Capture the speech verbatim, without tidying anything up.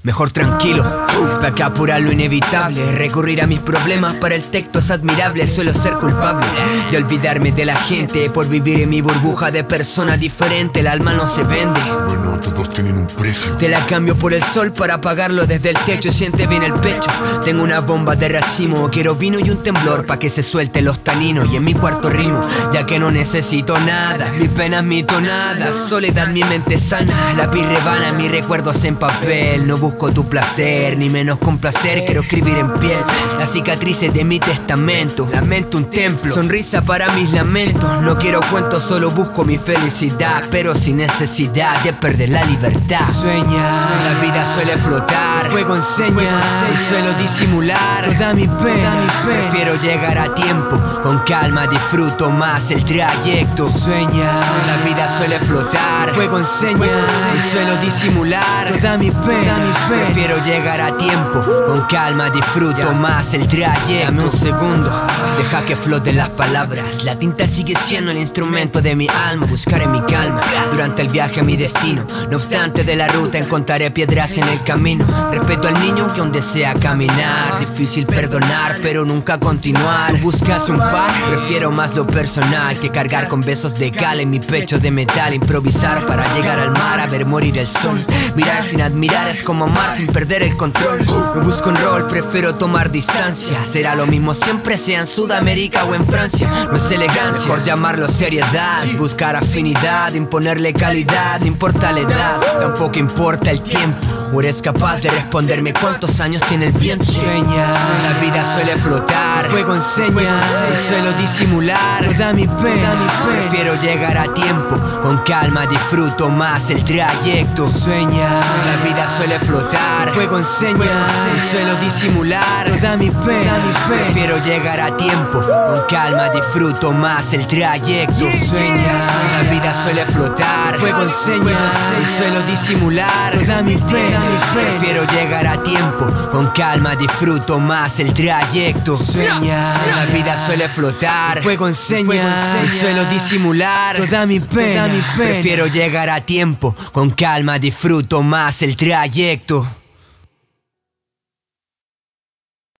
mejor tranquilo. Para que apurar lo inevitable, recurrir a mis problemas para el texto es admirable. Suelo ser culpable de olvidarme de la gente por vivir en mi burbuja de persona diferente. El alma no se vende, bueno, todos tienen un precio. te la cambio por el sol para apagarlo desde el techo. Siente bien el pecho, tengo una bomba de racimo. Quiero vino y un temblor pa' que se suelten los taninos. Y en mi cuarto rimo, ya que no necesito nada. Mi pena es mi tonada, soledad mi mente sana. Lápiz rebana mis recuerdos en papel. No busco tu placer, ni menos complacer. Quiero escribir en piel las cicatrices de mi testamento. Lamento un templo, sonrisa para mis lamentos. No quiero cuentos, solo busco mi felicidad, pero sin necesidad de perder la libertad. Sueña, la vida suele flotar, fuego enseña, y suelo disimular toda mi pena. Prefiero llegar a tiempo, con calma disfruto más el trayecto. Sueña, la vida suele flotar, fuego enseña, y suelo disimular toda mi pena. Prefiero llegar a tiempo, con calma disfruto más el trayecto. Dame un segundo, deja que floten las palabras. La tinta sigue siendo el instrumento de mi alma. Buscaré mi calma durante el viaje a mi destino. No obstante de la ruta encontraré piedras en el camino. Respeto al niño que aún desea caminar. Difícil perdonar pero nunca continuar. Tú buscas un par, prefiero más lo personal que cargar con besos de cal en mi pecho de metal. Improvisar para llegar al mar, a ver morir el sol. Mirar sin admirar es como amar sin perder el control. No busco un rol, prefiero tomar distancia. Será lo mismo siempre, sea en Sudamérica o en Francia. No es elegancia, mejor llamarlo seriedad. Buscar afinidad, imponerle calidad. No importa la edad, tampoco importa el tiempo. ¿O eres capaz de responderme cuántos años tiene el viento? Sueña, la vida suele flotar, fuego enseña, y suelo disimular toda mi pena. Prefiero llegar a tiempo, con calma disfruto más el trayecto. Sueña, la vida suele flotar, fuego enseña, y suelo disimular toda mi pena. Prefiero llegar a tiempo, con calma disfruto más el trayecto. Sueña, la vida suele flotar, fuego enseña, y suelo disimular toda mi pena. Prefiero llegar a tiempo, con calma disfruto más el trayecto. Sueña, la vida suele flotar, fuego enseña, y suelo disimular toda mi pena. Prefiero llegar a tiempo, con calma disfruto más el trayecto.